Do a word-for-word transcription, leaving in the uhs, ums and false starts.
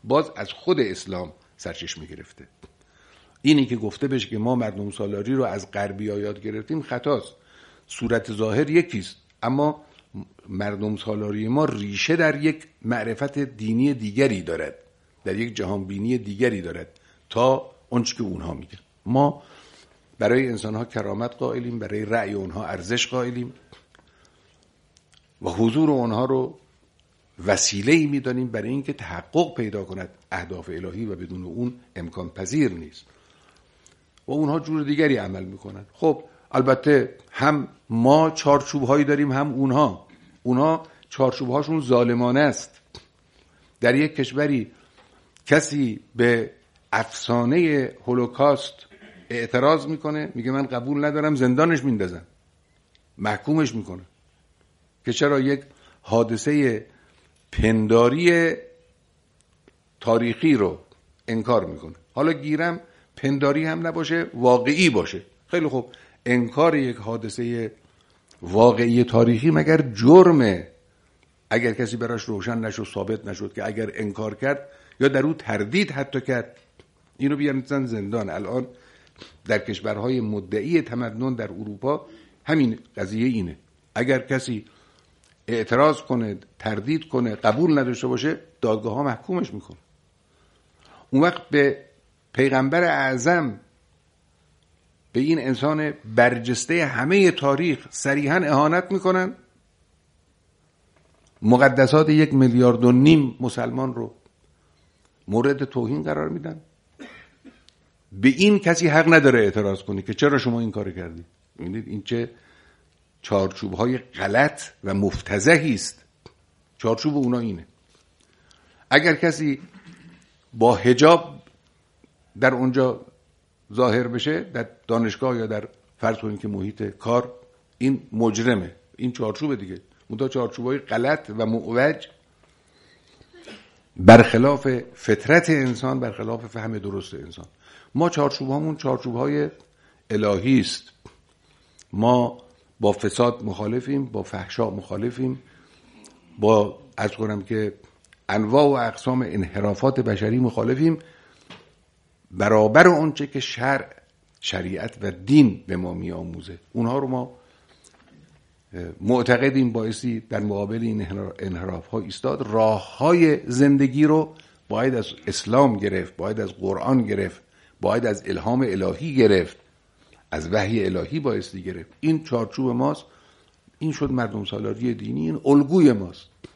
باز از خود اسلام سرچشمه گرفته. اینی که گفته بشه که ما مردم سالاری رو از غربی‌ها یاد گرفتیم خطاست. صورت ظاهر یکیست، اما مردم سالاری ما ریشه در یک معرفت دینی دیگری دارد، در یک جهان بینی دیگری دارد تا اونچه که اونها میگن. ما برای انسانها کرامت قائلیم، برای رأی اونها ارزش قائلیم و حضور اونها رو وسیله‌ای می‌دانیم برای اینکه تحقق پیدا کند اهداف الهی و بدون اون امکان پذیر نیست و اونها جور دیگری عمل میکنن. خب البته هم ما چارچوب‌هایی داریم هم اونها. اونها چارچوب‌هاشون ظالمانه است. در یک کشوری کسی به افسانه هولوکاست اعتراض میکنه، میگه من قبول ندارم، زندانش میندازن، محکومش میکنه که چرا یک حادثه پنداری تاریخی رو انکار میکنه. حالا گیرم پنداری هم نباشه، واقعی باشه. خیلی خوب، انکار یک حادثه واقعی تاریخی مگر جرمه اگر کسی براش روشن نشد، ثابت نشد که اگر انکار کرد یا در او تردید حتی کرد، اینو بیارن زندان. الان در کشورهای مدعی تمدن در اروپا همین قضیه اینه، اگر کسی اعتراض کنه، تردید کنه، قبول نداشته باشه، دادگاه ها محکومش میکنه. اون وقت به پیغمبر اعظم، به این انسان برجسته همه تاریخ صریحاً اهانت میکنن، مقدسات یک میلیارد و نیم مسلمان رو مورد توهین قرار میدن. به این کسی حق نداره اعتراض کنه که چرا شما این کار کردید. می‌بینید این چه چارچوب‌های غلط و مفتضحی است. چارچوب اونا اینه. اگر کسی با حجاب در اونجا ظاهر بشه، در دانشگاه یا در فرض کنید که محیط کار، این مجرمه. این چارچوب دیگه. اون چارچوب‌های غلط و معوج برخلاف فطرت انسان، برخلاف فهم درست انسان. ما چارچوب‌هامون چارچوب‌های الهی است. ما با فساد مخالفیم، با فحشا مخالفیم، با عرض کنم که انواع و اقسام انحرافات بشری مخالفیم، برابر اونچه که شرع، شریعت و دین به ما میآموزه. اونها رو ما معتقدیم بایستی در مقابل این انحراف‌ها ایستاد. راه‌های زندگی رو باید از اسلام گرفت، باید از قرآن گرفت، باید از الهام الهی گرفت، از وحی الهی بایستی گرفت. این چارچوب ماست. این شد مردم سالاری دینی، این الگوی ماست.